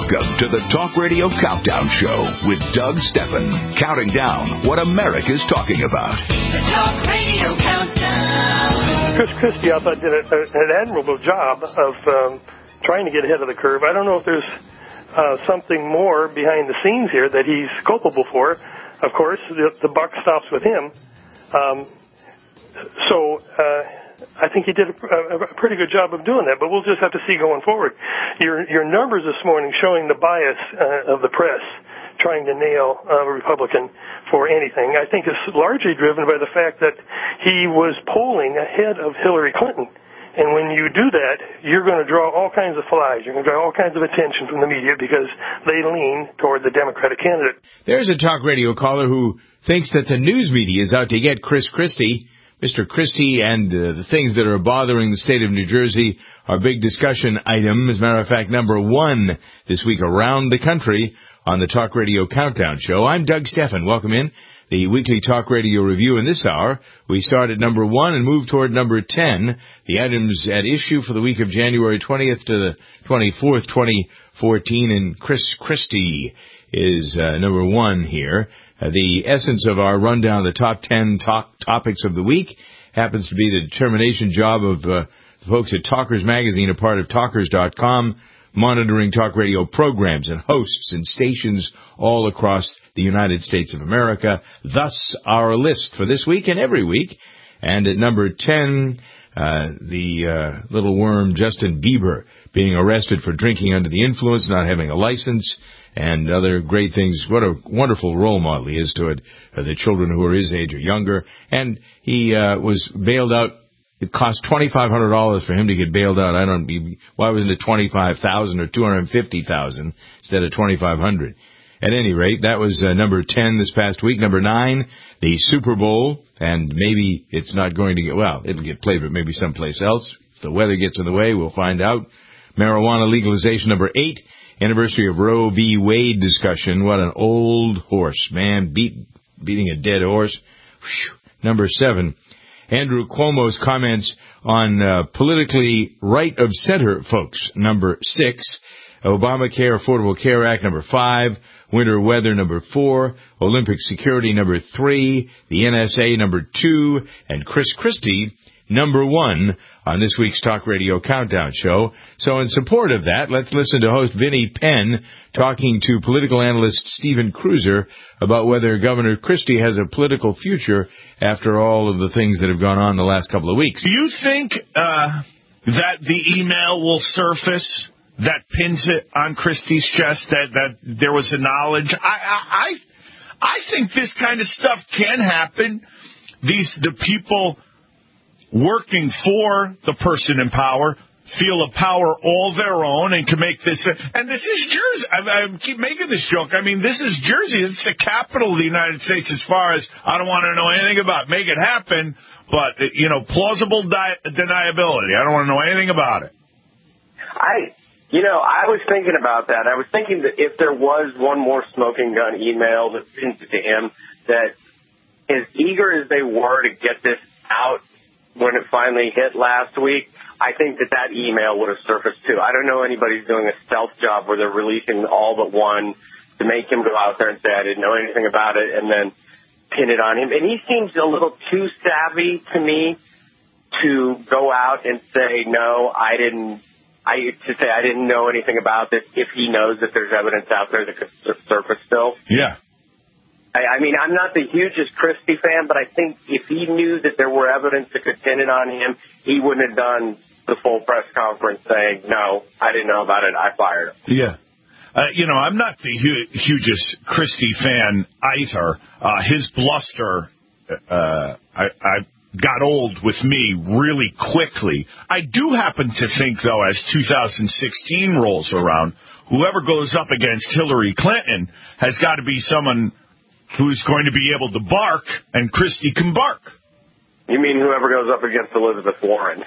Welcome to the Talk Radio Countdown Show with Doug Stephan, counting down what America's talking about. The Talk Radio Countdown. Chris Christie, I thought, did an admirable job of trying to get ahead of the curve. I don't know if there's something more behind the scenes here that he's culpable for. Of course, the buck stops with him. I think he did a pretty good job of doing that, but we'll just have to see going forward. Your numbers this morning showing the bias of the press trying to nail a Republican for anything, I think is largely driven by the fact that he was polling ahead of Hillary Clinton. And when you do that, you're going to draw all kinds of flies. You're going to draw all kinds of attention from the media because they lean toward the Democratic candidate. There's a talk radio caller who thinks that the news media is out to get Chris Christie. Mr. Christie and the things that are bothering the state of New Jersey are a big discussion item. As a matter of fact, number one this week around the country on the Talk Radio Countdown Show. I'm Doug Stephan. Welcome in the weekly Talk Radio Review in this hour. We start at number 1 and move toward number 10. The items at issue for the week of January 20th to the 24th, 2014. And Chris Christie is number 1 here. The essence of our rundown of the top 10 topics of the week happens to be the determination job of the folks at Talkers Magazine, a part of Talkers.com, monitoring talk radio programs and hosts and stations all across the United States of America. Thus, our list for this week and every week. And at number 10, the little worm Justin Bieber being arrested for drinking under the influence, not having a license, and other great things. What a wonderful role model he is to the children who are his age or younger. And he was bailed out. It cost $2,500 for him to get bailed out. Why wasn't it $25,000 or $250,000 instead of $2,500? At any rate, that was number 10 this past week. Number 9, the Super Bowl, and maybe it's not going to it'll get played, but maybe someplace else. If the weather gets in the way, we'll find out. Marijuana legalization. Number 8, anniversary of Roe v. Wade discussion. What an old horse, man, beating a dead horse. Whew. Number 7, Andrew Cuomo's comments on politically right-of-center folks. Number 6, Obamacare, Affordable Care Act. Number 5, winter weather. Number 4, Olympic security. Number 3, the NSA. Number 2, and Chris Christie, number 1 on this week's Talk Radio Countdown Show. So in support of that, let's listen to host Vinnie Penn talking to political analyst Stephen Cruiser about whether Governor Christie has a political future after all of the things that have gone on the last couple of weeks. Do you think that the email will surface that pins it on Christie's chest, that there was a knowledge? I think this kind of stuff can happen. The people working for the person in power feel a power all their own and can make this. And this is Jersey. I keep making this joke. I mean, this is Jersey. It's the capital of the United States as far as I don't want to know anything about. Make it happen, but, plausible deniability. I don't want to know anything about it. I was thinking about that. I was thinking that if there was one more smoking gun email that sent to him, that as eager as they were to get this out when it finally hit last week, I think that email would have surfaced too. I don't know anybody's doing a stealth job where they're releasing all but one to make him go out there and say, I didn't know anything about it, and then pin it on him. And he seems a little too savvy to me to go out and say, no, I didn't know anything about this if he knows that there's evidence out there that could surface still. Yeah. I mean, I'm not the hugest Christie fan, but I think if he knew that there were evidence that could pin it on him, he wouldn't have done the full press conference saying, no, I didn't know about it, I fired him. Yeah. I'm not the hugest Christie fan either. His bluster, I got old with me really quickly. I do happen to think, though, as 2016 rolls around, whoever goes up against Hillary Clinton has got to be someone who's going to be able to bark, and Christie can bark. You mean whoever goes up against Elizabeth Warren?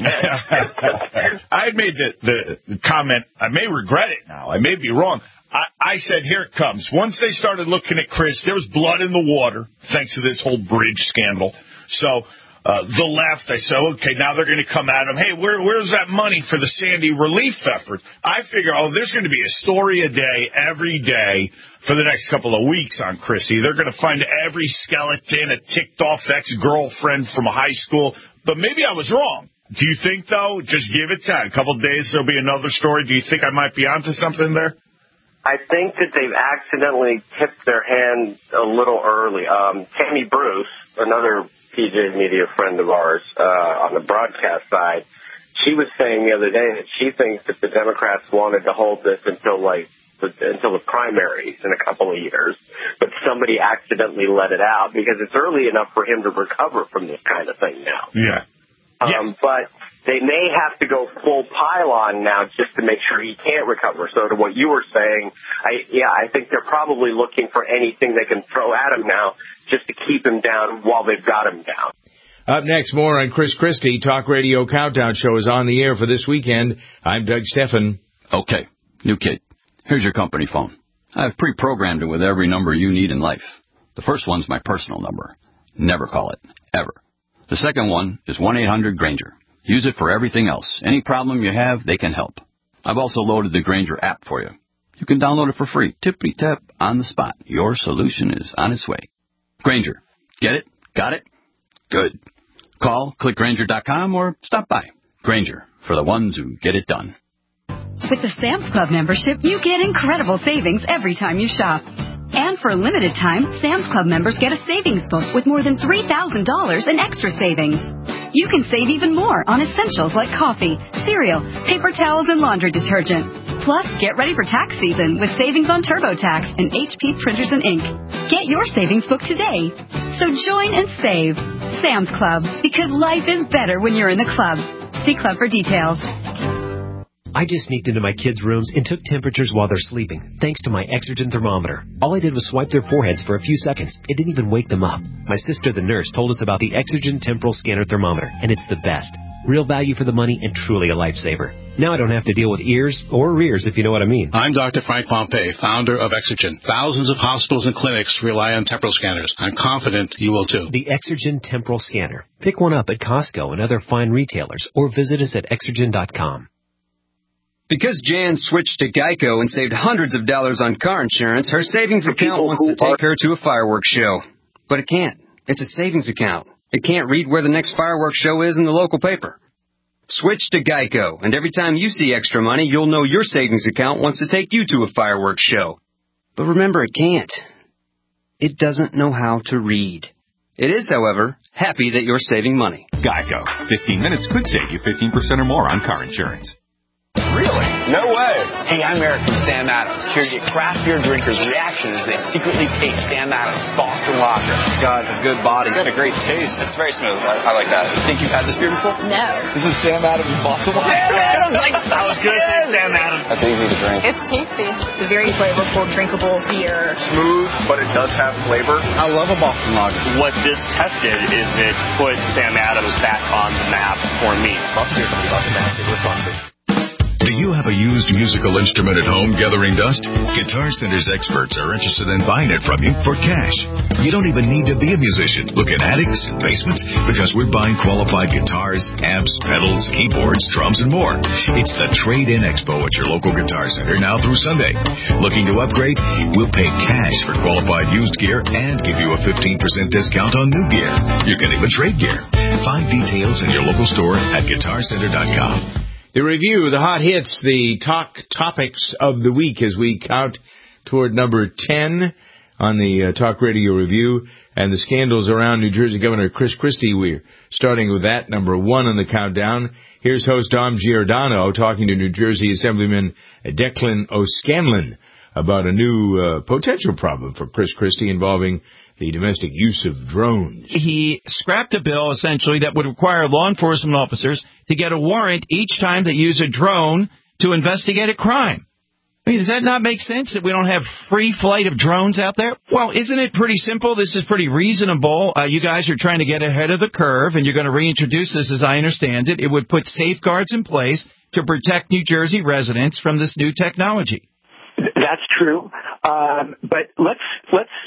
I had made the comment, I may regret it now, I may be wrong. I said, here it comes. Once they started looking at Chris, there was blood in the water, thanks to this whole bridge scandal. So the left. I said, okay, now they're going to come at him. Hey, where's that money for the Sandy relief effort? I figure, there's going to be a story a day, every day, for the next couple of weeks on Christie. They're going to find every skeleton, a ticked-off ex-girlfriend from high school. But maybe I was wrong. Do you think, though, just give it time? A couple of days, there'll be another story. Do you think I might be onto something there? I think that they've accidentally tipped their hand a little early. Tammy Bruce, another PJ Media friend of ours on the broadcast side, she was saying the other day that she thinks that the Democrats wanted to hold this until the primaries in a couple of years, but somebody accidentally let it out because it's early enough for him to recover from this kind of thing now. Yeah. But they may have to go full pile-on now just to make sure he can't recover. So to what you were saying, I think they're probably looking for anything they can throw at him now just to keep him down while they've got him down. Up next, more on Chris Christie. Talk Radio Countdown Show is on the air for this weekend. I'm Doug Steffen. Okay, new kid. Here's your company phone. I've pre-programmed it with every number you need in life. The first one's my personal number. Never call it, ever. The second one is 1-800-GRANGER. Use it for everything else. Any problem you have, they can help. I've also loaded the Granger app for you. You can download it for free. Tippity-tap, on the spot. Your solution is on its way. Granger. Get it? Got it? Good. Call, click Granger.com, or stop by. Granger, for the ones who get it done. With the Sam's Club membership, you get incredible savings every time you shop. And for a limited time, Sam's Club members get a savings book with more than $3,000 in extra savings. You can save even more on essentials like coffee, cereal, paper towels, and laundry detergent. Plus, get ready for tax season with savings on TurboTax and HP printers and ink. Get your savings book today. So join and save. Sam's Club, because life is better when you're in the club. See club for details. I just sneaked into my kids' rooms and took temperatures while they're sleeping, thanks to my Exergen thermometer. All I did was swipe their foreheads for a few seconds. It didn't even wake them up. My sister, the nurse, told us about the Exergen Temporal Scanner Thermometer, and it's the best. Real value for the money and truly a lifesaver. Now I don't have to deal with ears or rears, if you know what I mean. I'm Dr. Frank Pompey, founder of Exergen. Thousands of hospitals and clinics rely on temporal scanners. I'm confident you will too. The Exergen Temporal Scanner. Pick one up at Costco and other fine retailers, or visit us at Exergen.com. Because Jan switched to Geico and saved hundreds of dollars on car insurance, her savings account wants to take her to a fireworks show. But it can't. It's a savings account. It can't read where the next fireworks show is in the local paper. Switch to Geico, and every time you see extra money, you'll know your savings account wants to take you to a fireworks show. But remember, it can't. It doesn't know how to read. It is, however, happy that you're saving money. Geico. 15 minutes could save you 15% or more on car insurance. Really? No way. Hey, I'm Eric from Sam Adams, here to get craft beer drinkers' reaction as they secretly taste Sam Adams Boston Lager. It's got a good body. It's got a great taste. It's very smooth. I like that. You think you've had this beer before? No. This is Sam Adams Boston Lager. Sam Adams! I was good at Sam Adams. That's easy to drink. It's tasty. It's a very flavorful, drinkable beer. Smooth, but it does have flavor. I love a Boston Lager. What this tested is it put Sam Adams back on the map for me. Boston beer company, Boston, Mass. Wisconsin. Do you have a used musical instrument at home gathering dust? Guitar Center's experts are interested in buying it from you for cash. You don't even need to be a musician. Look in attics and basements because we're buying qualified guitars, amps, pedals, keyboards, drums, and more. It's the Trade-In Expo at your local Guitar Center now through Sunday. Looking to upgrade? We'll pay cash for qualified used gear and give you a 15% discount on new gear. You can even trade gear. Find details in your local store at GuitarCenter.com. The review, the hot hits, the topics of the week as we count toward number 10 on the Talk Radio Review, and the scandals around New Jersey Governor Chris Christie. We're starting with that, number 1 on the countdown. Here's host Dom Giordano talking to New Jersey Assemblyman Declan O'Scanlan about a new potential problem for Chris Christie involving the domestic use of drones. He scrapped a bill, essentially, that would require law enforcement officers to get a warrant each time they use a drone to investigate a crime. I mean, does that not make sense that we don't have free flight of drones out there? Well, isn't it pretty simple? This is pretty reasonable. You guys are trying to get ahead of the curve, and you're going to reintroduce this, as I understand it. It would put safeguards in place to protect New Jersey residents from this new technology. That's true. But let's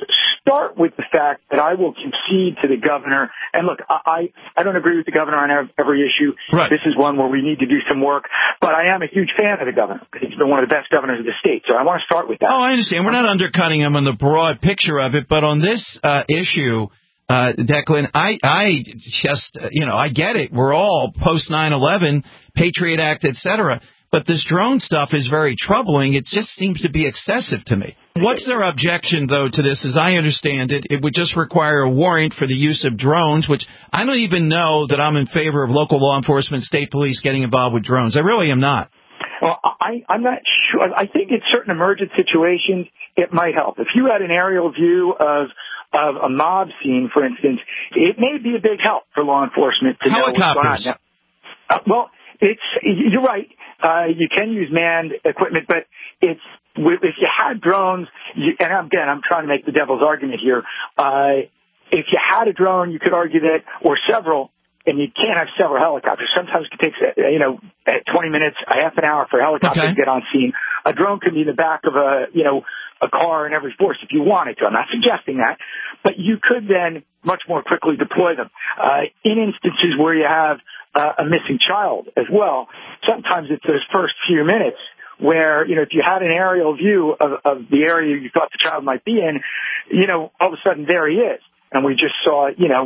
start with the fact that I will concede to the governor. And look, I don't agree with the governor on every issue. Right. This is one where we need to do some work. But I am a huge fan of the governor. He's been one of the best governors of the state. So I want to start with that. Oh, I understand. We're not undercutting him on the broad picture of it. But on this issue, Declan, I just, I get it. We're all post 9/11, Patriot Act, etc. But this drone stuff is very troubling. It just seems to be excessive to me. What's their objection, though, to this? As I understand it, it would just require a warrant for the use of drones, which I don't even know that I'm in favor of local law enforcement, state police getting involved with drones. I really am not. Well, I'm not sure. I think in certain emergent situations, it might help. If you had an aerial view of a mob scene, for instance, it may be a big help for law enforcement to know what's going on. Now, well, you're right. You can use manned equipment, but if you had drones, and again, I'm trying to make the devil's argument here. If you had a drone, you could argue that, or several, and you can't have several helicopters. Sometimes it takes, 20 minutes, a half an hour for a helicopter to get on scene. A drone could be in the back of a car in every force if you wanted to. I'm not suggesting that, but you could then much more quickly deploy them. In instances where you have a missing child as well, sometimes it's those first few minutes where, if you had an aerial view of the area you thought the child might be in, all of a sudden there he is. And we just saw,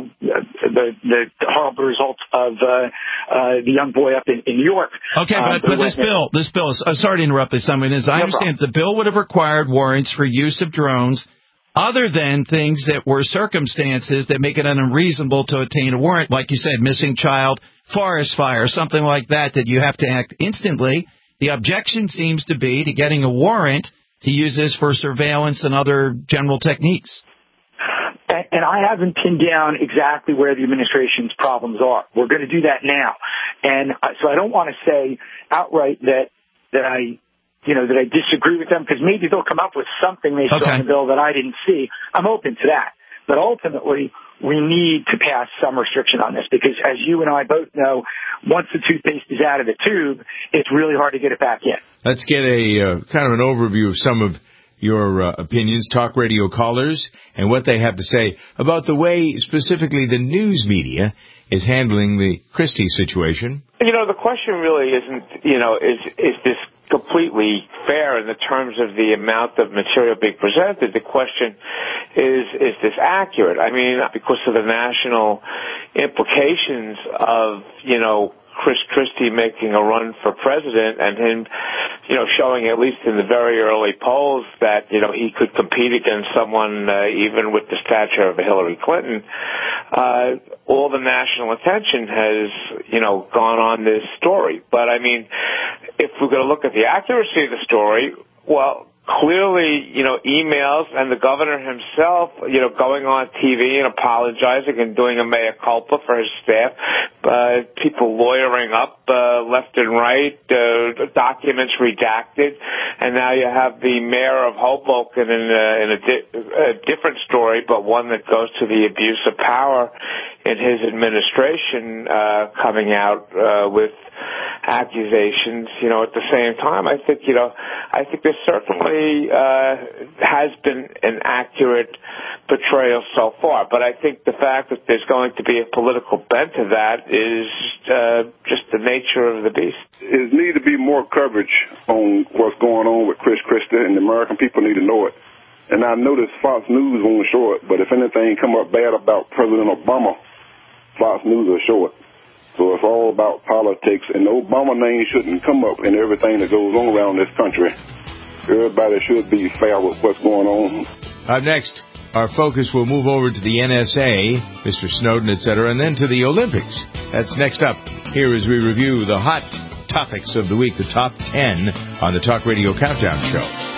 the horrible results of the young boy up in New York. Okay, but this bill, sorry to interrupt this, I understand the bill would have required warrants for use of drones other than things that were circumstances that make it unreasonable to obtain a warrant, like you said, missing child, forest fire, something like that you have to act instantly. The objection seems to be to getting a warrant to use this for surveillance and other general techniques. And I haven't pinned down exactly where the administration's problems are. We're going to do that now. And so I don't want to say outright that I disagree with them, because maybe they'll come up with something they saw in the bill that I didn't see. I'm open to that. But ultimately, we need to pass some restriction on this, because as you and I both know, once the toothpaste is out of the tube, it's really hard to get it back in. Let's get a kind of an overview of some of your opinions, talk radio callers, and what they have to say about the way specifically the news media is handling the Christie situation. The question really isn't, is this completely fair in the terms of the amount of material being presented? The question is this accurate? I mean, because of the national implications of, Chris Christie making a run for president and him, showing at least in the very early polls that, he could compete against someone even with the stature of Hillary Clinton. All the national attention has, gone on this story. But, I mean, if we're going to look at the accuracy of the story, well, clearly, emails and the governor himself, going on TV and apologizing and doing a mea culpa for his staff, people lawyering up left and right, documents redacted, and now you have the mayor of Hoboken in a different story, but one that goes to the abuse of power in his administration, coming out with accusations. At the same time, I think there certainly has been an accurate portrayal so far, but I think the fact that there's going to be a political bent to that is just the nature of the beast. There needs to be more coverage on what's going on with Chris Christie, and the American people need to know it. And I noticed Fox News won't show it, but if anything come up bad about President Obama, Fox News will show it. So it's all about politics, and the Obama name shouldn't come up in everything that goes on around this country. Everybody should be fair with what's going on. Up next, our focus will move over to the NSA, Mr. Snowden, etc., and then to the Olympics. That's next up. Here as we review the hot topics of the week, the top 10 on the Talk Radio Countdown Show.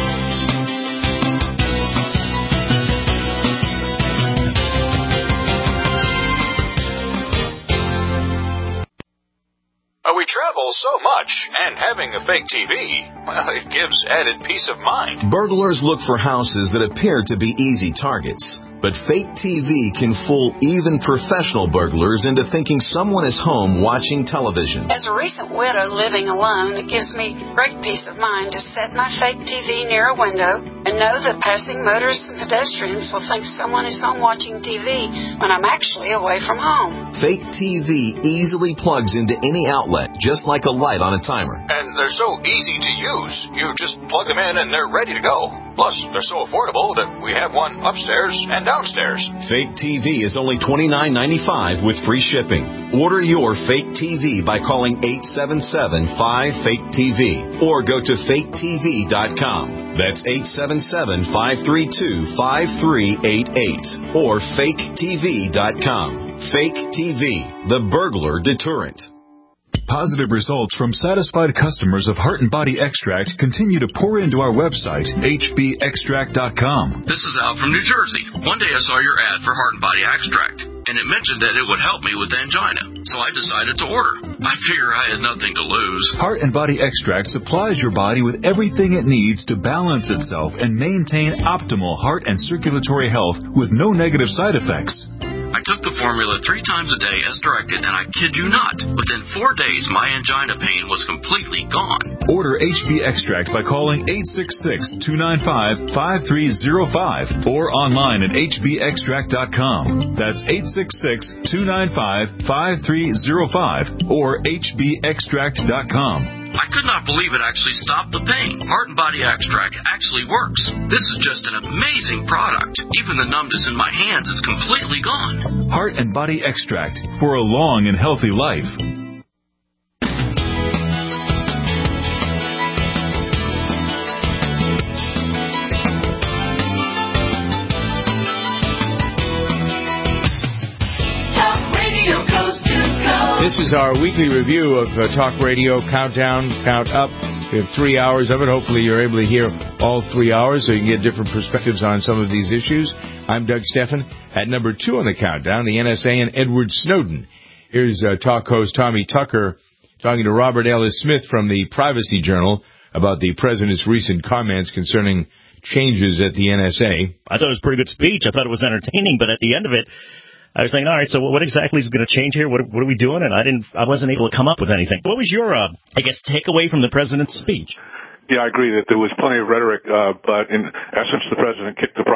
We travel so much, and having a fake TV, well, it gives added peace of mind. Burglars look for houses that appear to be easy targets. But fake TV can fool even professional burglars into thinking someone is home watching television. As a recent widow living alone, it gives me great peace of mind to set my fake TV near a window and know that passing motorists and pedestrians will think someone is home watching TV when I'm actually away from home. Fake TV easily plugs into any outlet, just like a light on a timer. And they're so easy to use. You just plug them in and they're ready to go. Plus, they're so affordable that we have one upstairs and downstairs. Fake TV is only $29.95 with free shipping. Order your fake TV by calling 877-5FAKE-TV or go to faketv.com. That's 877-532-5388 or faketv.com. Fake TV, the burglar deterrent. Positive results from satisfied customers of Heart and Body Extract continue to pour into our website, hbextract.com. This is Al from New Jersey. One day I saw your ad for Heart and Body Extract, and it mentioned that it would help me with angina, so I decided to order. I figure I had nothing to lose. Heart and Body Extract supplies your body with everything it needs to balance itself and maintain optimal heart and circulatory health with no negative side effects. I took the formula 3 times a day as directed, and I kid you not, within 4 days my angina pain was completely gone. Order HB Extract by calling 866-295-5305 or online at hbextract.com. That's 866-295-5305 or hbextract.com. I could not believe it actually stopped the pain. Heart and Body Extract actually works. This is just an amazing product. Even the numbness in my hands is completely gone. Heart and Body Extract for a long and healthy life. This is our weekly review of Talk Radio Countdown, Count Up. We have 3 hours of it. Hopefully you're able to hear all 3 hours so you can get different perspectives on some of these issues. I'm Doug Steffen. At number 2 on the countdown, the NSA and Edward Snowden. Here's talk host Tommy Tucker talking to Robert Ellis Smith from the Privacy Journal about the president's recent comments concerning changes at the NSA. I thought it was a pretty good speech. I thought it was entertaining, but at the end of it, I was thinking, all right, so what exactly is going to change here? What are we doing? And I wasn't able to come up with anything. What was your, takeaway from the president's speech? Yeah, I agree that there was plenty of rhetoric, but in essence, the president kicked the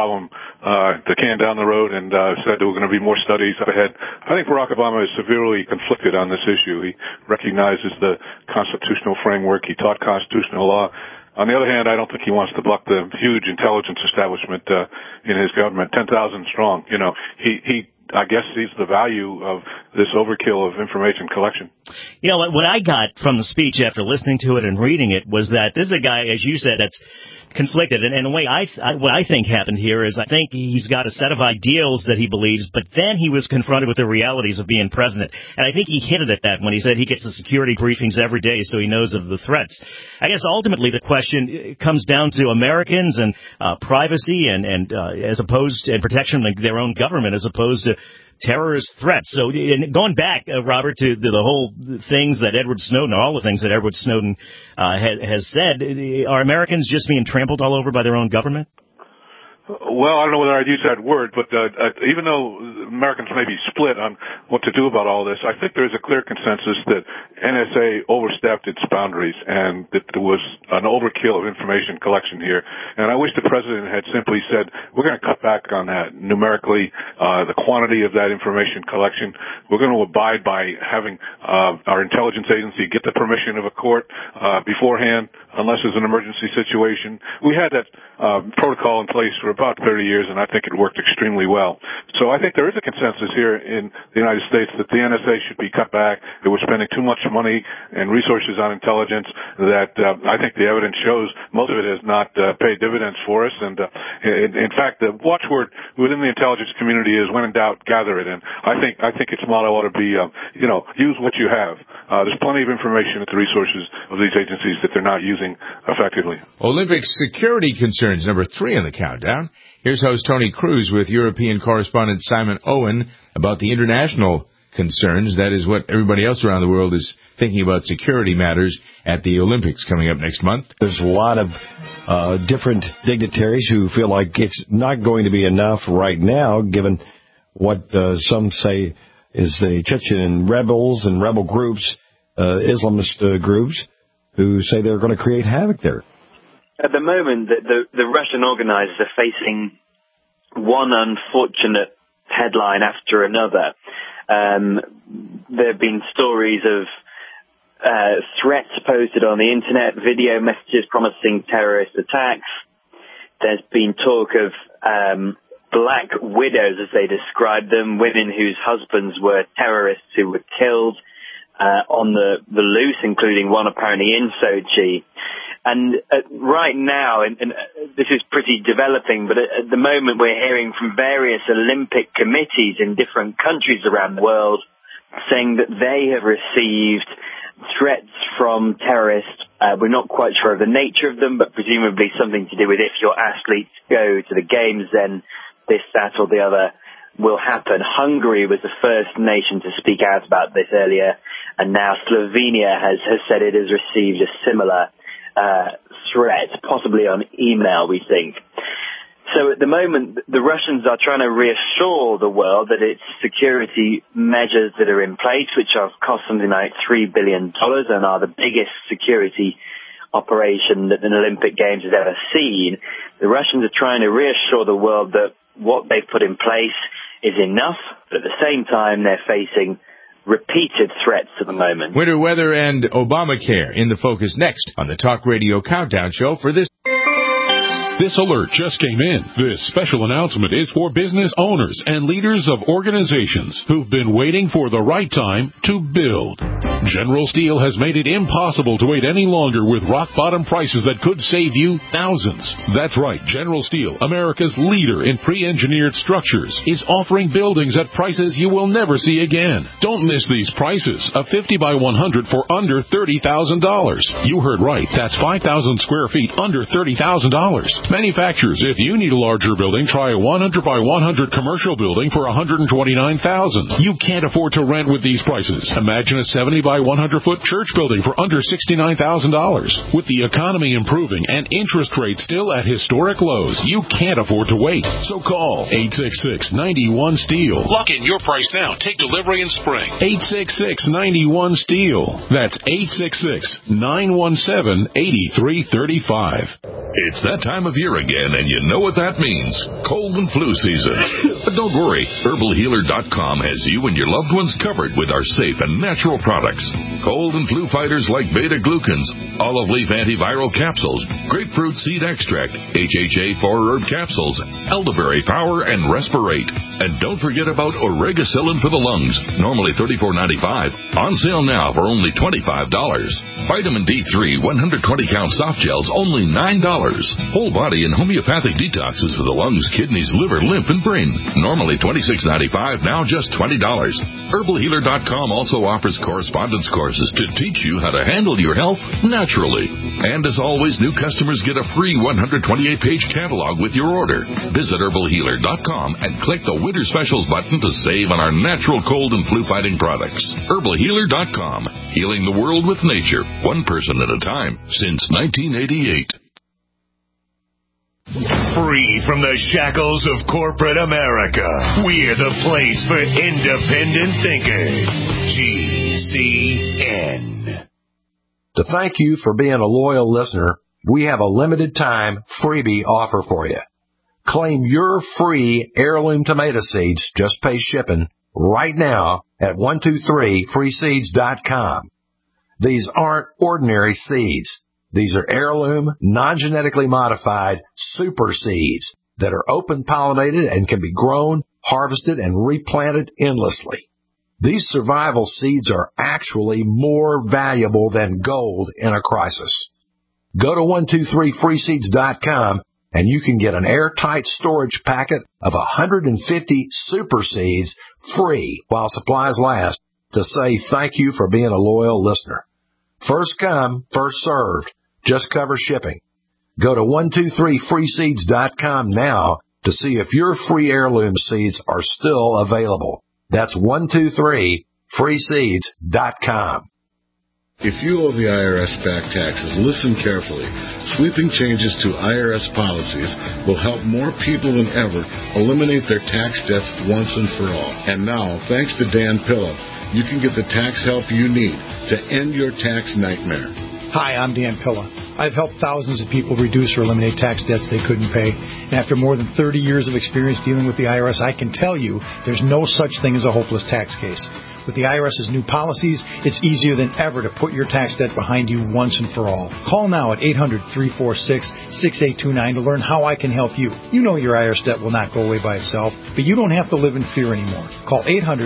can down the road and said there were going to be more studies up ahead. I think Barack Obama is severely conflicted on this issue. He recognizes the constitutional framework. He taught constitutional law. On the other hand, I don't think he wants to buck the huge intelligence establishment in his government, 10,000 strong. You know, he I guess sees the value of this overkill of information collection. You know, what I got from the speech after listening to it and reading it was that this is a guy, as you said, that's conflicted. And the way what I think happened here is I think he's got a set of ideals that he believes, but then he was confronted with the realities of being president. And I think he hinted at that when he said he gets the security briefings every day so he knows of the threats. I guess ultimately the question comes down to Americans and privacy and as opposed and protection of their own government as opposed to terrorist threats. So going back, Robert, to the whole things that Edward Snowden, or all the things that Edward Snowden has said, are Americans just being trampled all over by their own government? Well, I don't know whether I'd use that word, but even though Americans may be split on what to do about all this, I think there's a clear consensus that NSA overstepped its boundaries and that there was an overkill of information collection here. And I wish the president had simply said, we're going to cut back on that numerically, the quantity of that information collection. We're going to abide by having our intelligence agency get the permission of a court beforehand, unless there's an emergency situation. We had that protocol in place for about 30 years, and I think it worked extremely well. So I think there is a consensus here in the United States that the NSA should be cut back, that we're spending too much money and resources on intelligence, that I think the evidence shows most of it has not paid dividends for us. And in fact, the watchword within the intelligence community is, when in doubt, gather it. And I think its motto ought to be, use what you have. There's plenty of information at the resources of these agencies that they're not using effectively. Olympic security concerns, number 3 on the countdown. Here's host Tony Cruz with European correspondent Simon Owen about the international concerns. That is what everybody else around the world is thinking about security matters at the Olympics coming up next month. There's a lot of different dignitaries who feel like it's not going to be enough right now, given what some say is the Chechen rebels and rebel groups, Islamist groups, who say they're going to create havoc there. At the moment, the Russian organizers are facing one unfortunate headline after another. There have been stories of threats posted on the internet, video messages promising terrorist attacks. There's been talk of black widows, as they described them, women whose husbands were terrorists who were killed on the loose, including one apparently in Sochi. And right now, and this is pretty developing, but at the moment we're hearing from various Olympic committees in different countries around the world saying that they have received threats from terrorists. We're not quite sure of the nature of them, but presumably something to do with if your athletes go to the games, then this, that, or the other will happen. Hungary was the first nation to speak out about this earlier, and now Slovenia has said it has received a similar threat, possibly on email, we think. So at the moment, the Russians are trying to reassure the world that its security measures that are in place, which have cost something like $3 billion and are the biggest security operation that an Olympic Games has ever seen, the Russians are trying to reassure the world that what they've put in place is enough, but at the same time they're facing repeated threats at the moment. Winter weather and Obamacare in the focus next on the Talk Radio Countdown Show for this. This alert just came in. This special announcement is for business owners and leaders of organizations who've been waiting for the right time to build. General Steel has made it impossible to wait any longer with rock-bottom prices that could save you thousands. That's right. General Steel, America's leader in pre-engineered structures, is offering buildings at prices you will never see again. Don't miss these prices. A 50 by 100 for under $30,000. You heard right. That's 5,000 square feet under $30,000. Manufacturers, if you need a larger building, try a 100 by 100 commercial building for $129,000. You can't afford to rent with these prices. Imagine a 70 by 100 foot church building for under $69,000. With the economy improving and interest rates still at historic lows, you can't afford to wait. So call 866-91-STEEL. Lock in your price now. Take delivery in spring. 866-91-STEEL. That's 866-917-8335. It's that time of year again, and you know what that means. Cold and flu season. But don't worry. HerbalHealer.com has you and your loved ones covered with our safe and natural products. Cold and flu fighters like beta-glucans, olive leaf antiviral capsules, grapefruit seed extract, HHA 4-herb capsules, elderberry power, and Respirate. And don't forget about Oregacillin for the lungs, normally $34.95. On sale now for only $25. Vitamin D3 120-count soft gels, only $9. Whole body and homeopathic detoxes for the lungs, kidneys, liver, lymph, and brain. Normally $26.95, now just $20. HerbalHealer.com also offers correspondence courses to teach you how to handle your health naturally. And as always, new customers get a free 128-page catalog with your order. Visit HerbalHealer.com and click the Winter Specials button to save on our natural cold and flu-fighting products. HerbalHealer.com, healing the world with nature, one person at a time, since 1988. Free from the shackles of corporate America, we're the place for independent thinkers. GCN. To thank you for being a loyal listener, we have a limited time freebie offer for you. Claim your free heirloom tomato seeds, just pay shipping, right now at 123freeseeds.com. These aren't ordinary seeds. These are heirloom, non-genetically modified super seeds that are open-pollinated and can be grown, harvested, and replanted endlessly. These survival seeds are actually more valuable than gold in a crisis. Go to 123freeseeds.com and you can get an airtight storage packet of 150 super seeds free while supplies last to say thank you for being a loyal listener. First come, first served. Just cover shipping. Go to 123freeseeds.com now to see if your free heirloom seeds are still available. That's 123freeseeds.com. If you owe the IRS back taxes, listen carefully. Sweeping changes to IRS policies will help more people than ever eliminate their tax debts once and for all. And now, thanks to Dan Pilla, you can get the tax help you need to end your tax nightmare. Hi, I'm Dan Pilla. I've helped thousands of people reduce or eliminate tax debts they couldn't pay. And after more than 30 years of experience dealing with the IRS, I can tell you there's no such thing as a hopeless tax case. With the IRS's new policies, it's easier than ever to put your tax debt behind you once and for all. Call now at 800-346-6829 to learn how I can help you. You know your IRS debt will not go away by itself, but you don't have to live in fear anymore. Call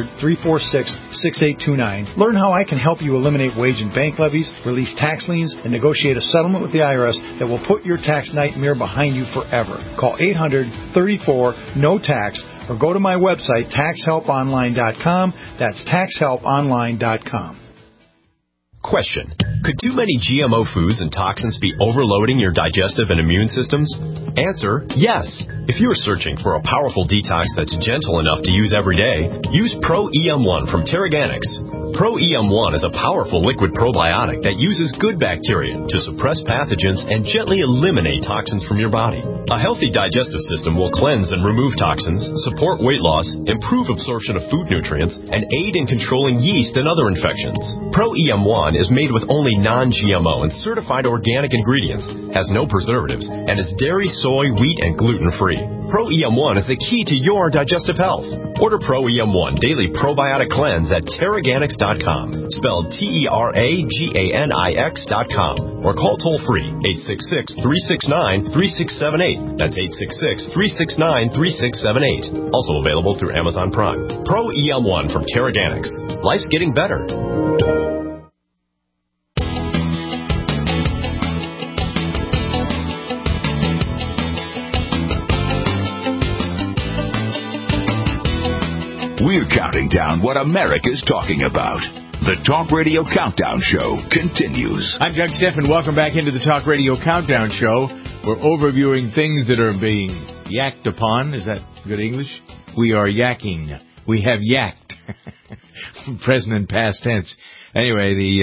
800-346-6829. Learn how I can help you eliminate wage and bank levies, release tax liens, and negotiate a settlement with the IRS that will put your tax nightmare behind you forever. Call 800-34-NO-TAX or go to my website, taxhelponline.com. That's taxhelponline.com. Question. Could too many GMO foods and toxins be overloading your digestive and immune systems? Answer, yes. If you are searching for a powerful detox that's gentle enough to use every day, use Pro-EM1 from Terraganics. Pro-EM1 is a powerful liquid probiotic that uses good bacteria to suppress pathogens and gently eliminate toxins from your body. A healthy digestive system will cleanse and remove toxins, support weight loss, improve absorption of food nutrients, and aid in controlling yeast and other infections. Pro-EM1 is made with only non-GMO and certified organic ingredients, has no preservatives, and is dairy, soy, wheat, and gluten-free. Pro-EM1 is the key to your digestive health. Order Pro-EM1 Daily Probiotic Cleanse at Terraganics.com, spelled Terraganix.com, or call toll-free 866-369-3678. That's 866-369-3678. Also available through Amazon Prime. Pro-EM1 from Terraganics. Life's getting better. We're counting down what America's talking about. The Talk Radio Countdown Show continues. I'm Doug Stephan. Welcome back into the Talk Radio Countdown Show. We're overviewing things that are being yacked upon. Is that good English? We are yakking. We have yacked. Present and past tense. Anyway, the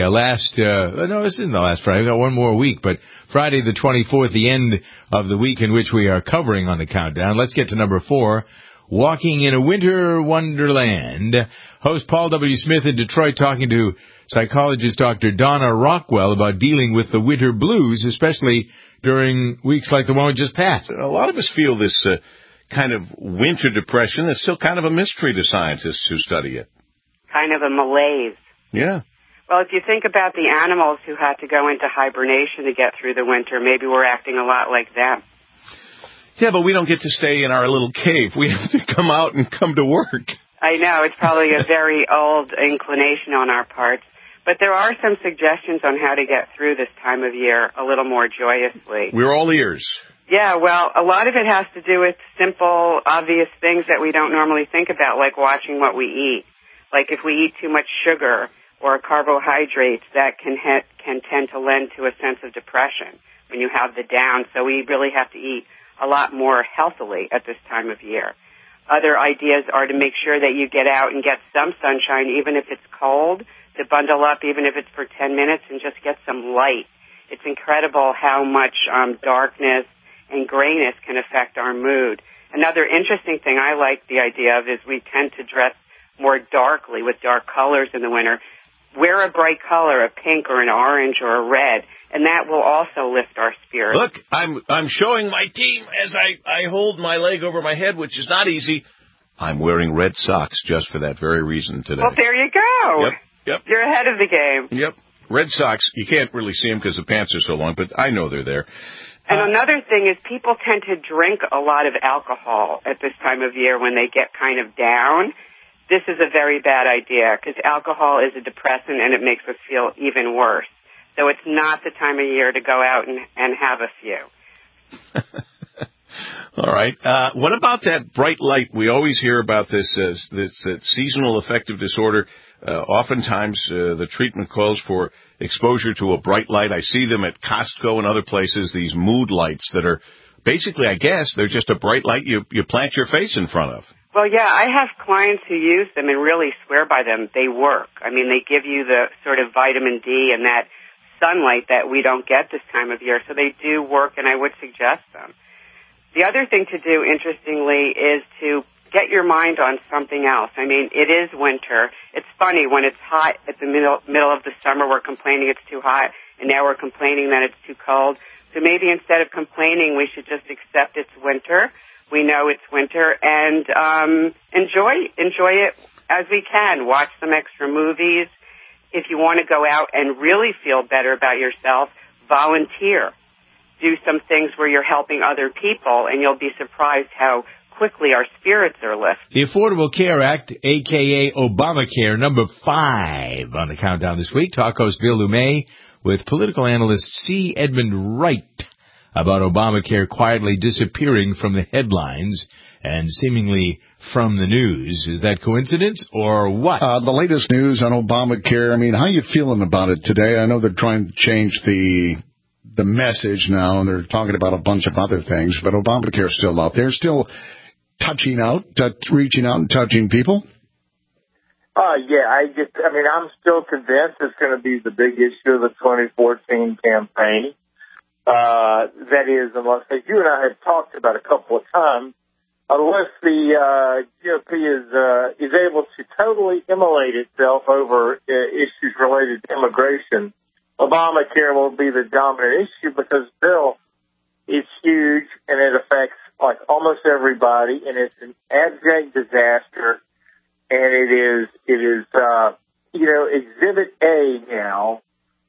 no, this isn't the last Friday. We've got one more week, but Friday the 24th, the end of the week in which we are covering on the countdown. Let's get to number 4. Walking in a Winter Wonderland. Host Paul W. Smith in Detroit talking to psychologist Dr. Donna Rockwell about dealing with the winter blues, especially during weeks like the one we just passed. A lot of us feel this kind of winter depression. It's still kind of a mystery to scientists who study it. Kind of a malaise. Yeah. Well, if you think about the animals who had to go into hibernation to get through the winter, maybe we're acting a lot like them. Yeah, but we don't get to stay in our little cave. We have to come out and come to work. I know. It's probably a very old inclination on our parts. But there are some suggestions on how to get through this time of year a little more joyously. We're all ears. Yeah, well, a lot of it has to do with simple, obvious things that we don't normally think about, like watching what we eat. Like if we eat too much sugar or carbohydrates, that can tend to lend to a sense of depression when you have the down. So we really have to eat a lot more healthily at this time of year. Other ideas are to make sure that you get out and get some sunshine, even if it's cold, to bundle up, even if it's for 10 minutes, and just get some light. It's incredible how much darkness and grayness can affect our mood. Another interesting thing I like the idea of is we tend to dress more darkly with dark colors in the winter. Wear a bright color, a pink or an orange or a red, and that will also lift our spirits. Look, I'm showing my team as I hold my leg over my head, which is not easy. I'm wearing red socks just for that very reason today. Well, there you go. Yep. You're ahead of the game. Yep. Red socks, you can't really see them because the pants are so long, but I know they're there. And another thing is people tend to drink a lot of alcohol at this time of year when they get kind of down. This is a very bad idea because alcohol is a depressant and it makes us feel even worse. So it's not the time of year to go out and have a few. All right. What about that bright light? We always hear about this seasonal affective disorder. Oftentimes the treatment calls for exposure to a bright light. I see them at Costco and other places, these mood lights that are basically, I guess, they're just a bright light you plant your face in front of. Well, yeah, I have clients who use them and really swear by them. They work. I mean, they give you the sort of vitamin D and that sunlight that we don't get this time of year. So they do work, and I would suggest them. The other thing to do, interestingly, is to get your mind on something else. I mean, it is winter. It's funny, when it's hot at the middle of the summer, we're complaining it's too hot, and now we're complaining that it's too cold. So maybe instead of complaining, we should just accept it's winter. We know it's winter, and enjoy it as we can. Watch some extra movies. If you want to go out and really feel better about yourself, volunteer. Do some things where you're helping other people, and you'll be surprised how quickly our spirits are lifted. The Affordable Care Act, a.k.a. Obamacare, number 5 on the countdown this week. Talk host Bill Lumay with political analyst C. Edmund Wright about Obamacare quietly disappearing from the headlines and seemingly from the news. Is that coincidence or what? The latest news on Obamacare, I mean, how are you feeling about it today? I know they're trying to change the message now, and they're talking about a bunch of other things, but Obamacare is still out there, still reaching out and touching people. Yeah, I'm still convinced it's going to be the big issue of the 2014 campaign. That is, unless you and I have talked about a couple of times, unless the GOP is able to totally immolate itself over issues related to immigration, Obamacare will be the dominant issue because, Bill, it's huge and it affects like almost everybody, and it's an abject disaster. And it is Exhibit A now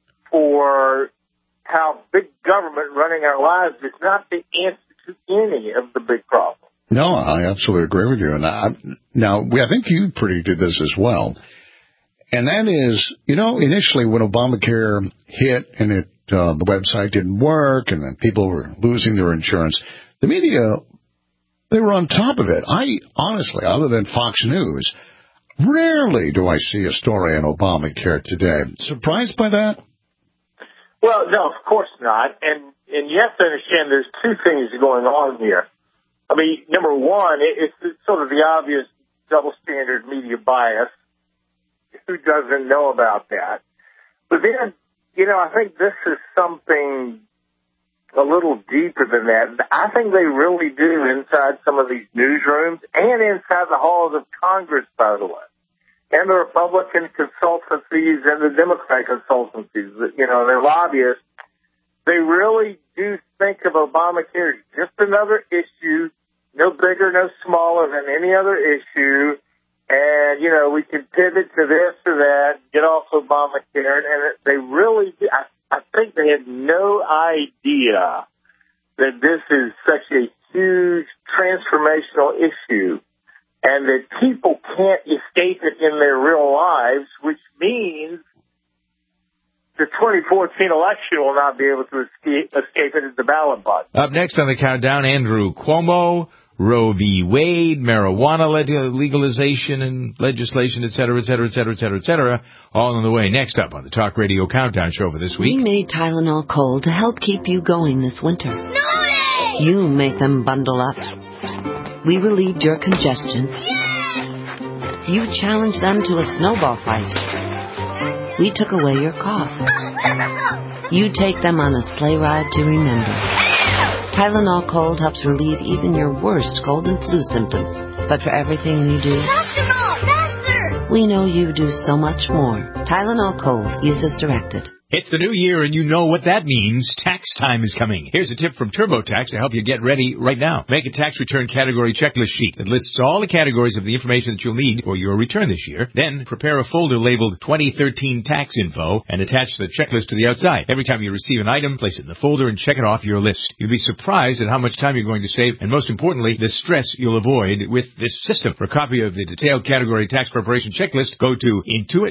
for how big government running our lives is not the answer to any of the big problems. No, I absolutely agree with you. And I think you predicted this as well. And that is, initially when Obamacare hit and the website didn't work and then people were losing their insurance, the media, they were on top of it. I honestly, other than Fox News, rarely do I see a story on Obamacare today. Surprised by that? Well, no, of course not. And you have to understand there's two things going on here. I mean, number one, it's sort of the obvious double standard media bias. Who doesn't know about that? But then, I think this is something a little deeper than that. I think they really do inside some of these newsrooms and inside the halls of Congress, by the way, and the Republican consultancies and the Democrat consultancies, their lobbyists. They really do think of Obamacare as just another issue, no bigger, no smaller than any other issue. And, we can pivot to this or that, get off Obamacare. And they really, I think they had no idea that this is such a huge transformational issue and that people can't escape it in their real lives, which means the 2014 election will not be able to escape it at the ballot box. Up next on the countdown, Andrew Cuomo, Roe v. Wade, marijuana legalization and legislation, et cetera, all on the way. Next up on the Talk Radio Countdown Show for this week. We made Tylenol Cold to help keep you going this winter. Snooty! You make them bundle up. We relieved your congestion. Yes! You challenged them to a snowball fight. We took away your cough. You take them on a sleigh ride to remember. Tylenol Cold helps relieve even your worst cold and flu symptoms. But for everything we do, we know you do so much more. Tylenol Cold. Use as directed. It's the new year, and you know what that means. Tax time is coming. Here's a tip from TurboTax to help you get ready right now. Make a tax return category checklist sheet that lists all the categories of the information that you'll need for your return this year. Then prepare a folder labeled 2013 Tax Info and attach the checklist to the outside. Every time you receive an item, place it in the folder and check it off your list. You'll be surprised at how much time you're going to save, and most importantly, the stress you'll avoid with this system. For a copy of the detailed category tax preparation checklist, go to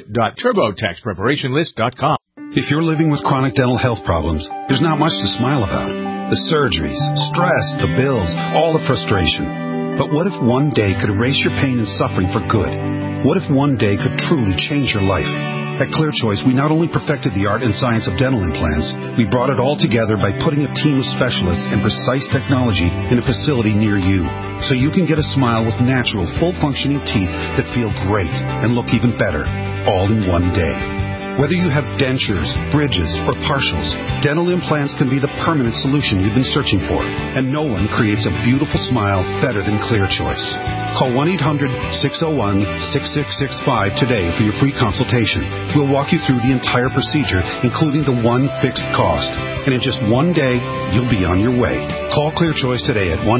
intuit.turbotaxpreparationlist.com. If you're living with chronic dental health problems, there's not much to smile about. The surgeries, stress, the bills, all the frustration. But what if one day could erase your pain and suffering for good? What if one day could truly change your life? At ClearChoice, we not only perfected the art and science of dental implants, we brought it all together by putting a team of specialists and precise technology in a facility near you, so you can get a smile with natural, full-functioning teeth that feel great and look even better, all in one day. Whether you have dentures, bridges, or partials, dental implants can be the permanent solution you've been searching for, and no one creates a beautiful smile better than ClearChoice. Call 1-800-601-6665 today for your free consultation. We'll walk you through the entire procedure, including the one fixed cost. And in just one day, you'll be on your way. Call ClearChoice today at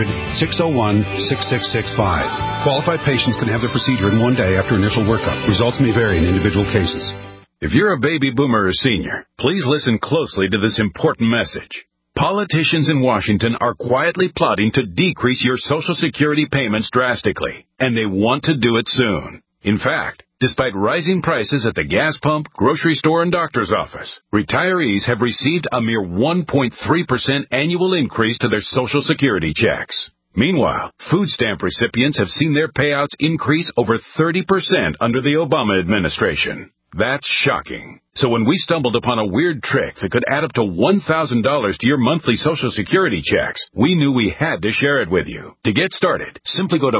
1-800-601-6665. Qualified patients can have their procedure in one day after initial workup. Results may vary in individual cases. If you're a baby boomer or senior, please listen closely to this important message. Politicians in Washington are quietly plotting to decrease your Social Security payments drastically, and they want to do it soon. In fact, despite rising prices at the gas pump, grocery store, and doctor's office, retirees have received a mere 1.3% annual increase to their Social Security checks. Meanwhile, food stamp recipients have seen their payouts increase over 30% under the Obama administration. That's shocking. So when we stumbled upon a weird trick that could add up to $1,000 to your monthly Social Security checks, we knew we had to share it with you. To get started, simply go to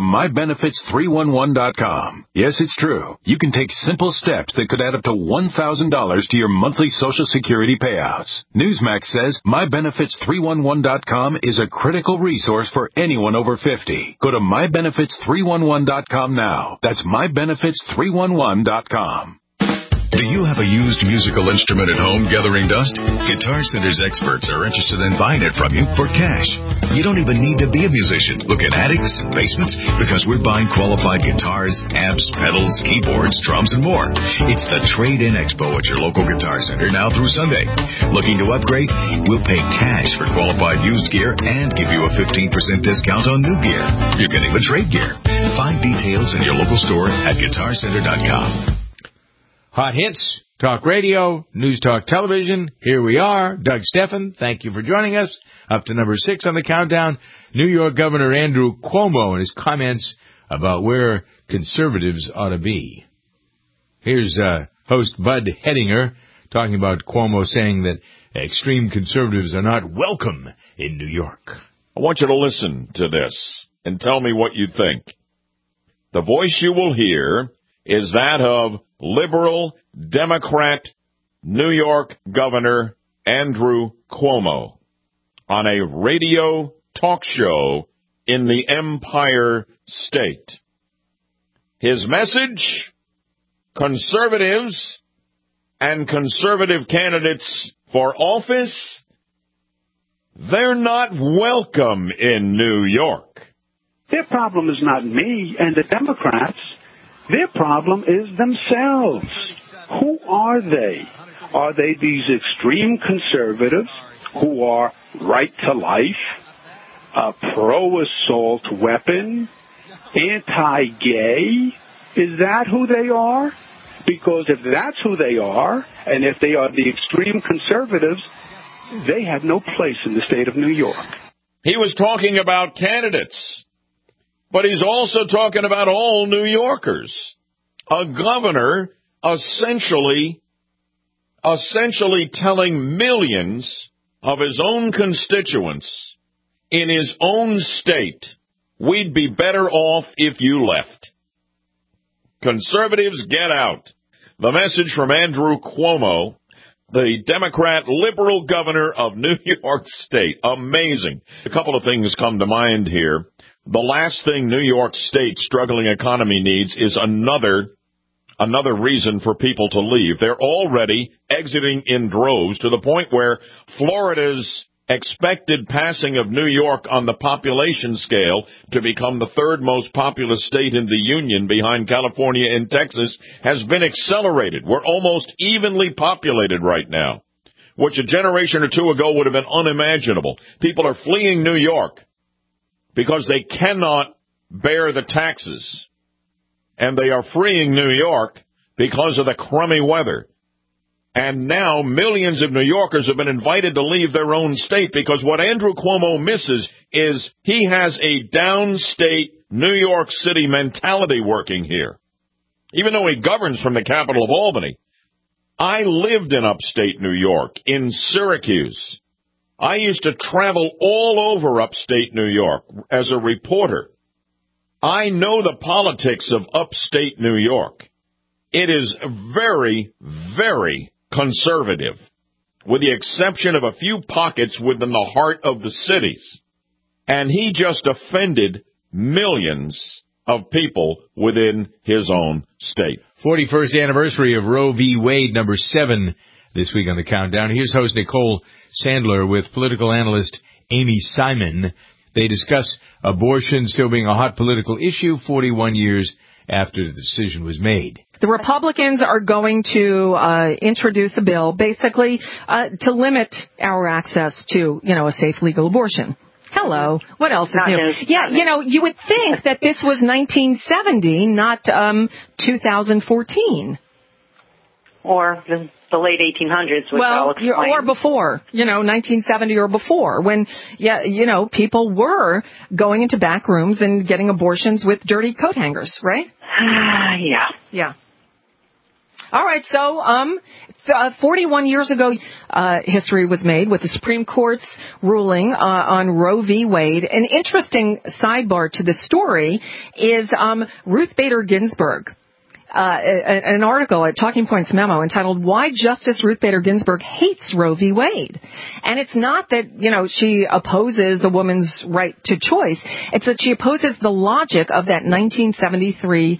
mybenefits311.com. Yes, it's true. You can take simple steps that could add up to $1,000 to your monthly Social Security payouts. Newsmax says mybenefits311.com is a critical resource for anyone over 50. Go to mybenefits311.com now. That's mybenefits311.com. Do you have a used musical instrument at home gathering dust? Guitar Center's experts are interested in buying it from you for cash. You don't even need to be a musician. Look at attics and basements because we're buying qualified guitars, amps, pedals, keyboards, drums, and more. It's the Trade-In Expo at your local Guitar Center now through Sunday. Looking to upgrade? We'll pay cash for qualified used gear and give you a 15% discount on new gear. You can even trade gear. Find details in your local store at guitarcenter.com. Hot Hits, Talk Radio, News Talk Television. Here we are. Doug Steffen, thank you for joining us. Up to number 6 on the countdown, New York Governor Andrew Cuomo and his comments about where conservatives ought to be. Here's host Bud Hedinger talking about Cuomo saying that extreme conservatives are not welcome in New York. I want you to listen to this and tell me what you think. The voice you will hear is that of liberal Democrat New York Governor Andrew Cuomo on a radio talk show in the Empire State. His message: conservatives and conservative candidates for office, they're not welcome in New York. Their problem is not me and the Democrats. Their problem is themselves. Who are they? Are they these extreme conservatives who are right to life, pro-assault weapon, anti-gay? Is that who they are? Because if that's who they are, and if they are the extreme conservatives, they have no place in the state of New York. He was talking about candidates. But he's also talking about all New Yorkers. A governor essentially telling millions of his own constituents in his own state, we'd be better off if you left. Conservatives, get out. The message from Andrew Cuomo, the Democrat liberal governor of New York State. Amazing. A couple of things come to mind here. The last thing New York State's struggling economy needs is another reason for people to leave. They're already exiting in droves to the point where Florida's expected passing of New York on the population scale to become the third most populous state in the union behind California and Texas has been accelerated. We're almost evenly populated right now, which a generation or two ago would have been unimaginable. People are fleeing New York because they cannot bear the taxes. And they are freeing New York because of the crummy weather. And now millions of New Yorkers have been invited to leave their own state because what Andrew Cuomo misses is he has a downstate New York City mentality working here. Even though he governs from the capital of Albany, I lived in upstate New York, in Syracuse. I used to travel all over upstate New York as a reporter. I know the politics of upstate New York. It is very, very conservative, with the exception of a few pockets within the heart of the cities. And he just offended millions of people within his own state. 41st anniversary of Roe v. Wade, number 7 this week on the countdown. Here's host Nicole Sandler with political analyst Amy Simon. They discuss abortion still being a hot political issue 41 years after the decision was made. The Republicans are going to introduce a bill basically to limit our access to, a safe legal abortion. Hello. What else is new? Yeah, you would think that this was 1970, not 2014. Or the late 1800s, which I'll explain. Or before, 1970 or before, when, people were going into back rooms and getting abortions with dirty coat hangers, right? Yeah. All right, so 41 years ago, history was made with the Supreme Court's ruling on Roe v. Wade. An interesting sidebar to the story is Ruth Bader Ginsburg. An article at Talking Points Memo entitled "Why Justice Ruth Bader Ginsburg Hates Roe v. Wade." And it's not that, she opposes a woman's right to choice. It's that she opposes the logic of that 1973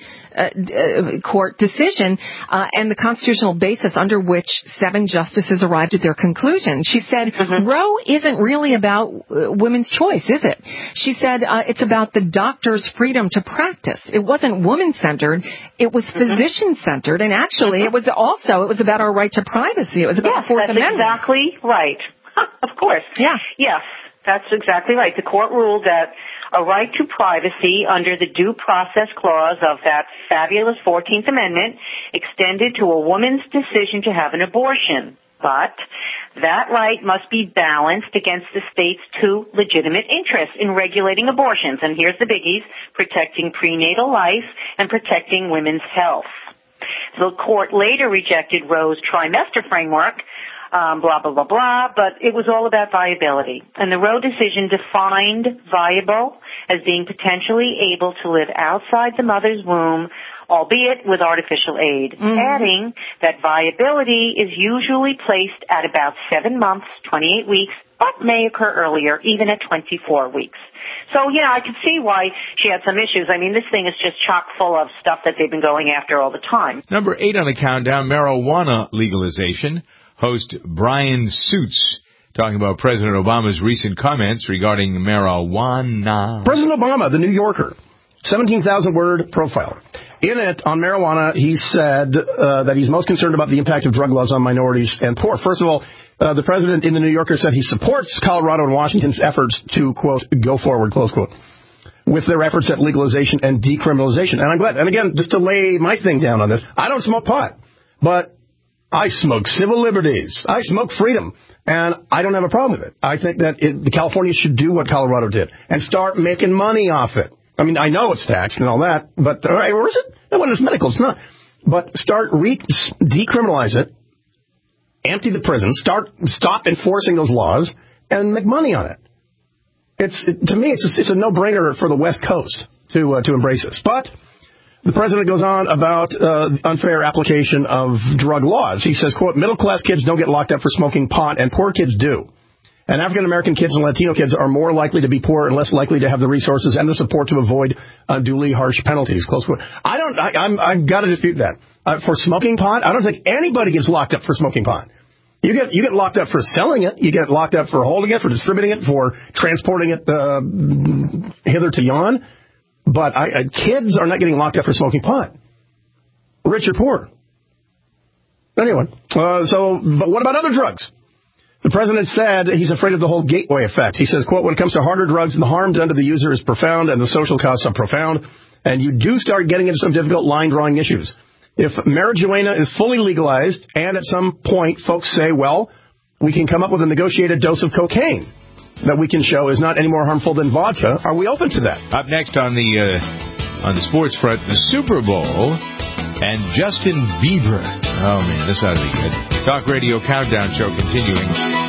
court decision and the constitutional basis under which 7 justices arrived at their conclusion. She said, Roe isn't really about women's choice, is it? She said it's about the doctor's freedom to practice. It wasn't woman-centered. It was physician-centered. And actually, it was about our right to privacy. It was about the Fourth Amendment. That's exactly right. Of course. Yeah. Yes, that's exactly right. The court ruled that a right to privacy under the Due Process Clause of that fabulous 14th Amendment extended to a woman's decision to have an abortion. But that right must be balanced against the state's 2 legitimate interests in regulating abortions. And here's the biggies: protecting prenatal life and protecting women's health. The court later rejected Roe's trimester framework, blah, blah, blah, blah, but it was all about viability. And the Roe decision defined viable as being potentially able to live outside the mother's womb, albeit with artificial aid, adding that viability is usually placed at about 7 months, 28 weeks, but may occur earlier, even at 24 weeks. So, I could see why she had some issues. I mean, this thing is just chock full of stuff that they've been going after all the time. Number 8 on the countdown, marijuana legalization. Host Brian Suits talking about President Obama's recent comments regarding marijuana. President Obama, the New Yorker, 17,000-word profile. In it, on marijuana, he said that he's most concerned about the impact of drug laws on minorities and poor. First of all, the president in the New Yorker said he supports Colorado and Washington's efforts to, quote, go forward, close quote, with their efforts at legalization and decriminalization. And I'm glad. And again, just to lay my thing down on this, I don't smoke pot, but I smoke civil liberties. I smoke freedom, and I don't have a problem with it. I think that the California should do what Colorado did and start making money off it. I mean, I know it's taxed and all that, but or is it? No, when it's medical, it's not. But decriminalize it, empty the prisons, stop enforcing those laws, and make money on it. To me, it's a no-brainer for the West Coast to embrace this. But the president goes on about unfair application of drug laws. He says, quote, middle-class kids don't get locked up for smoking pot, and poor kids do. And African-American kids and Latino kids are more likely to be poor and less likely to have the resources and the support to avoid unduly harsh penalties, close quote. I've got to dispute that. For smoking pot, I don't think anybody gets locked up for smoking pot. You get locked up for selling it. You get locked up for holding it, for distributing it, for transporting it hither to yon. But kids are not getting locked up for smoking pot. Rich or poor. Anyway, but what about other drugs? The president said he's afraid of the whole gateway effect. He says, quote, when it comes to harder drugs, the harm done to the user is profound and the social costs are profound. And you do start getting into some difficult line-drawing issues. If marijuana is fully legalized and at some point folks say, well, we can come up with a negotiated dose of cocaine that we can show is not any more harmful than vodka, are we open to that? Up next on the sports front, the Super Bowl and Justin Bieber. Oh, man, this ought to be good. Talk Radio Countdown Show continuing.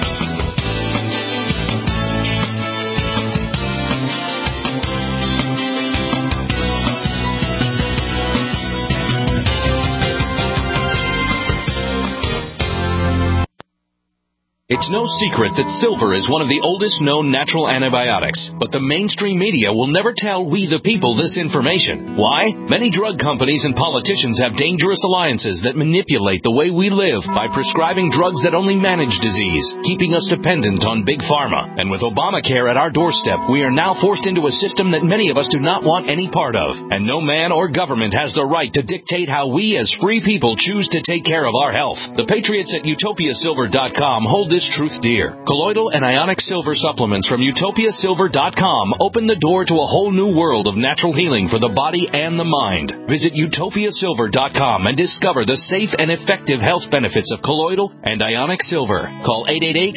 It's no secret that silver is one of the oldest known natural antibiotics, but the mainstream media will never tell we the people this information. Why? Many drug companies and politicians have dangerous alliances that manipulate the way we live by prescribing drugs that only manage disease, keeping us dependent on big pharma. And with Obamacare at our doorstep, we are now forced into a system that many of us do not want any part of. And no man or government has the right to dictate how we as free people choose to take care of our health. The patriots at utopiasilver.com hold this truth dear. Colloidal and ionic silver supplements from utopiasilver.com open the door to a whole new world of natural healing for the body and the mind. Visit utopiasilver.com and discover the safe and effective health benefits of colloidal and ionic silver. Call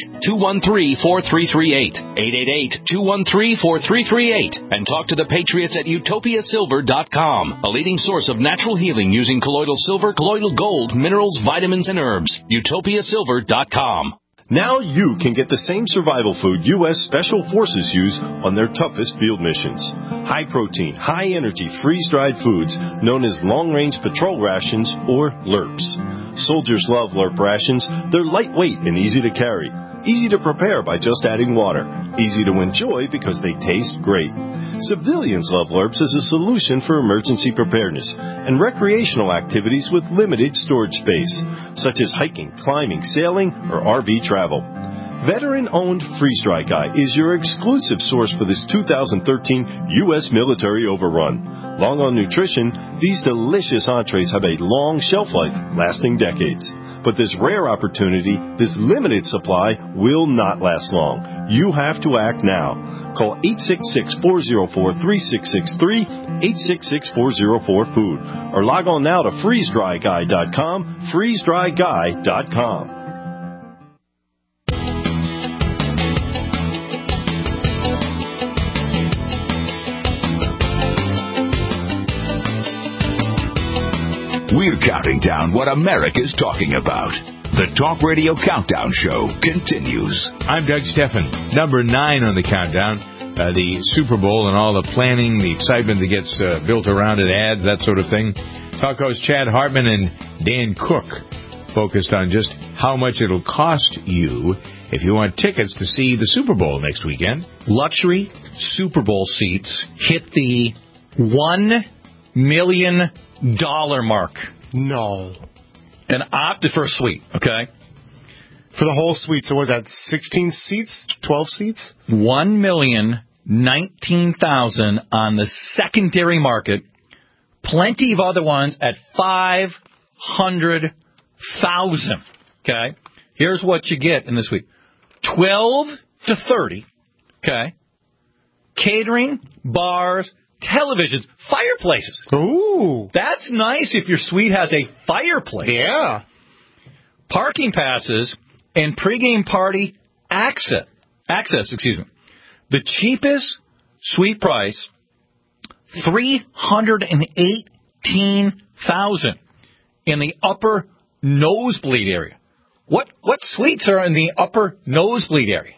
888-213-4338. 888-213-4338 and talk to the patriots at utopiasilver.com, a leading source of natural healing using colloidal silver, colloidal gold, minerals, vitamins, and herbs. utopiasilver.com. Now you can get the same survival food U.S. Special Forces use on their toughest field missions. High-protein, high-energy, freeze-dried foods known as long-range patrol rations, or LRPs. Soldiers love LRP rations. They're lightweight and easy to carry. Easy to prepare by just adding water. Easy to enjoy because they taste great. Civilians love LRPs as a solution for emergency preparedness and recreational activities with limited storage space, such as hiking, climbing, sailing, or RV travel. Veteran-owned Freeze Dry Guy is your exclusive source for this 2013 U.S. military overrun. Long on nutrition, these delicious entrees have a long shelf life, lasting decades. But this rare opportunity, this limited supply, will not last long. You have to act now. Call 866-404-3663, 866-404-FOOD, or log on now to freezedryguy.com, freezedryguy.com. We're counting down what America's talking about. The Talk Radio Countdown Show continues. I'm Doug Steffen. Number 9 on the countdown. The Super Bowl and all the planning, the excitement that gets built around it, ads, that sort of thing. Talk hosts Chad Hartman and Dan Cook focused on just how much it'll cost you if you want tickets to see the Super Bowl next weekend. Luxury Super Bowl seats hit the $1 million mark. No. And opted for a suite, okay? For the whole suite. So was that 16 seats? 12 seats? 1,019,000 on the secondary market. Plenty of other ones at 500,000. Okay? Here's what you get in this suite. 12 to 30. Okay? Catering, bars, televisions, fireplaces. Ooh. That's nice if your suite has a fireplace. Yeah. Parking passes and pregame party access. The cheapest suite price, $318,000 in the upper nosebleed area. What suites are in the upper nosebleed area?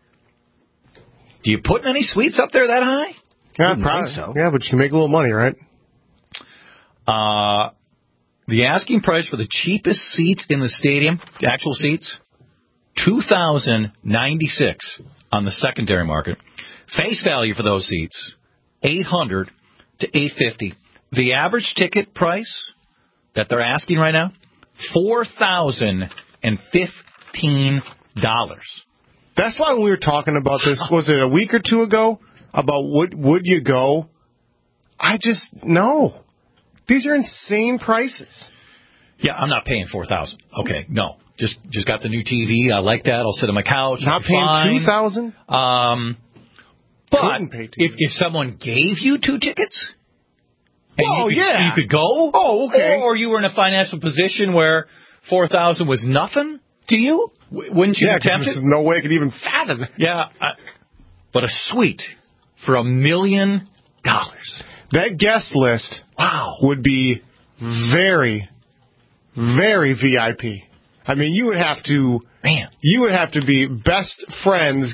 Do you put any suites up there that high? Yeah, probably so. Yeah, but you can make a little money, right? The asking price for the cheapest seats in the stadium, the actual seats, $2,096 on the secondary market. Face value for those seats, $800 to $850. The average ticket price that they're asking right now, $4,015. That's why we were talking about this. Was it a week or two ago? About would you go? I just no. These are insane prices. Yeah, I'm not paying $4,000. Okay, no. Just got the new TV. I like that. I'll sit on my couch. Not paying $2,000. But if someone gave you 2 tickets, and you could go. Oh, okay. Or you were in a financial position where $4,000 was nothing to you, wouldn't you be tempted? There's no way I could even fathom it. Yeah, but a suite for $1 million. That guest list would be very, very VIP. I mean, you would have to be best friends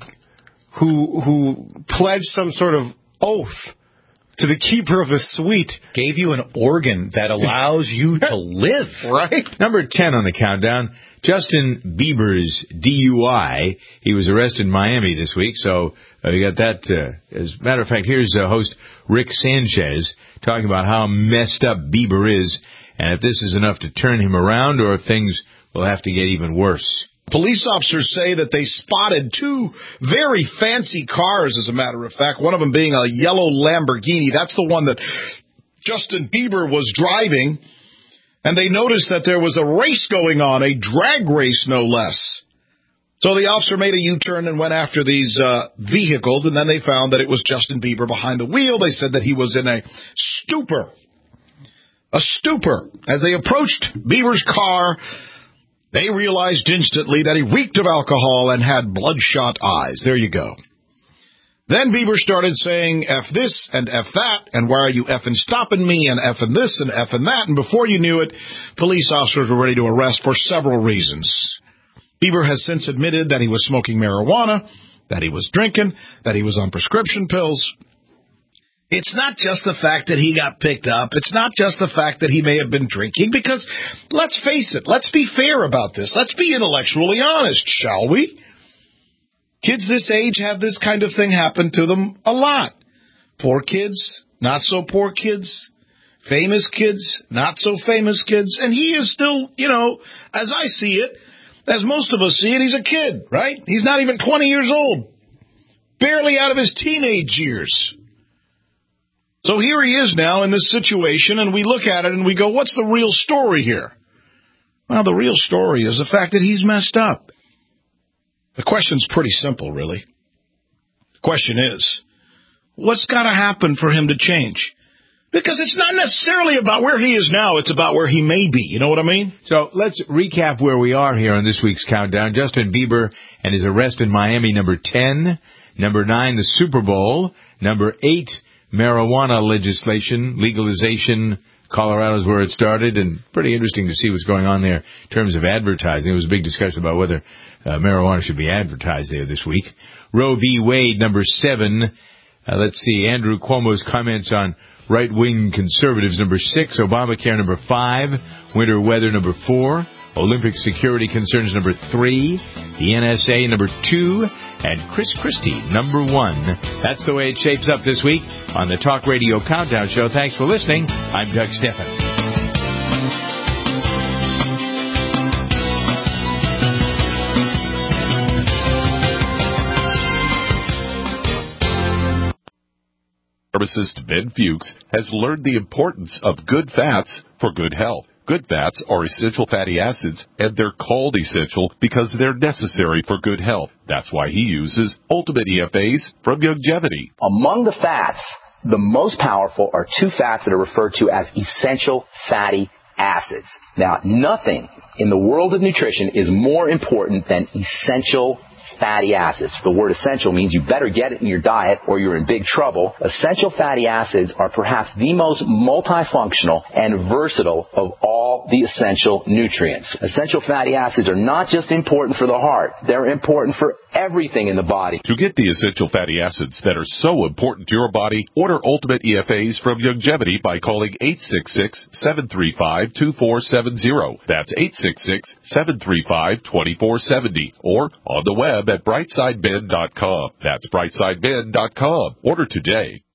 who pledged some sort of oath to the keeper of the suite. Gave you an organ that allows you to live. Right? Number 10 on the countdown, Justin Bieber's DUI. He was arrested in Miami this week, so we got that. As a matter of fact, here's host Rick Sanchez talking about how messed up Bieber is, and if this is enough to turn him around or if things will have to get even worse. Police officers say that they spotted two very fancy cars, as a matter of fact, one of them being a yellow Lamborghini. That's the one that Justin Bieber was driving. And they noticed that there was a race going on, a drag race, no less. So the officer made a U-turn and went after these vehicles, and then they found that it was Justin Bieber behind the wheel. They said that he was in a stupor. A stupor. As they approached Bieber's car, they realized instantly that he reeked of alcohol and had bloodshot eyes. There you go. Then Bieber started saying, F this and F that, and why are you effing stopping me, and effing this and effing that, and before you knew it, police officers were ready to arrest for several reasons. Bieber has since admitted that he was smoking marijuana, that he was drinking, that he was on prescription pills. It's not just the fact that he got picked up. It's not just the fact that he may have been drinking, because let's face it, let's be fair about this. Let's be intellectually honest, shall we? Kids this age have this kind of thing happen to them a lot. Poor kids, not so poor kids, famous kids, not so famous kids, and he is still, as I see it, as most of us see it, he's a kid, right? He's not even 20 years old, barely out of his teenage years. So here he is now in this situation, and we look at it and we go, what's the real story here? Well, the real story is the fact that he's messed up. The question's pretty simple, really. The question is, what's got to happen for him to change? Because it's not necessarily about where he is now, it's about where he may be. You know what I mean? So let's recap where we are here on this week's countdown. Justin Bieber and his arrest in Miami, number 10. Number 9, the Super Bowl. Number 8, marijuana legislation, legalization. Colorado's where it started, and pretty interesting to see what's going on there in terms of advertising. There was a big discussion about whether marijuana should be advertised there this week. Roe v. Wade, number 7. Let's see, Andrew Cuomo's comments on right-wing conservatives, number 6. Obamacare, number 5. Winter weather, number 4. Olympic security concerns, number 3. The NSA, number 2. And Chris Christie, number 1. That's the way it shapes up this week on the Talk Radio Countdown Show. Thanks for listening. I'm Doug Steffen. Pharmacist Ben Fuchs has learned the importance of good fats for good health. Good fats are essential fatty acids, and they're called essential because they're necessary for good health. That's why he uses Ultimate EFAs from Youngevity. Among the fats, the most powerful are two fats that are referred to as essential fatty acids. Now, nothing in the world of nutrition is more important than essential fatty acids. The word essential means you better get it in your diet or you're in big trouble. Essential fatty acids are perhaps the most multifunctional and versatile of all the essential nutrients. Essential fatty acids are not just important for the heart. They're important for everything in the body. To get the essential fatty acids that are so important to your body, order Ultimate EFAs from Youngevity by calling 866-735-2470. That's 866-735-2470. Or on the web at brightsidebend.com. That's brightsidebend.com. Order today.